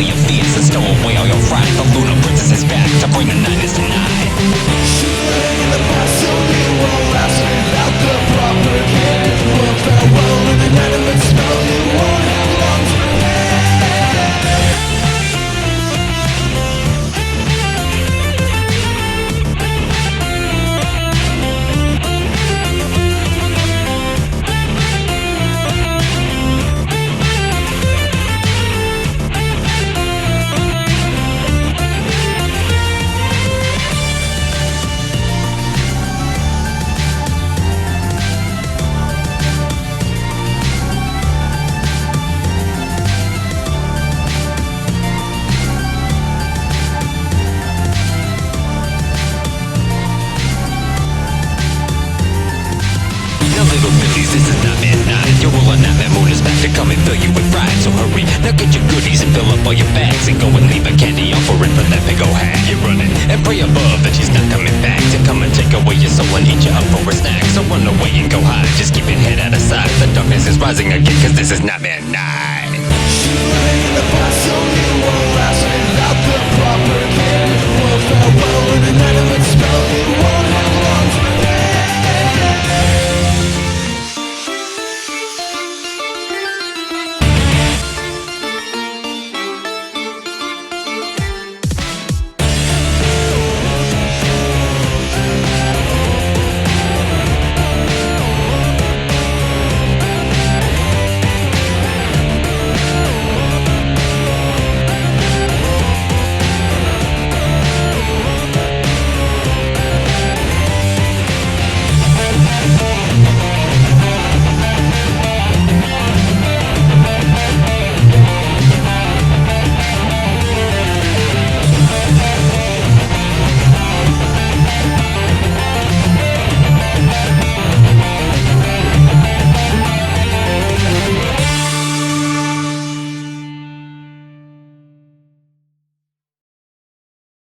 your fears and stow away all your fright. The lunar princess is back to bring the nightmares tonight. She's laying in the past, so you won't last without the proper care. Well, farewell, an inanimate smell, you won't have long to prepare. Now little Billies, this is nightmare night. Your all on nightmare moon is back to come and fill you with fright. So hurry, now get your goodies and fill up all your bags, and go and leave a candy offering for that big ol' hag. You're running and pray above that she's not coming back to come and take away your soul and eat you up for a snack. So run away and go hide, just keep your head out of sight. The darkness is rising again, cause this is nightmare night.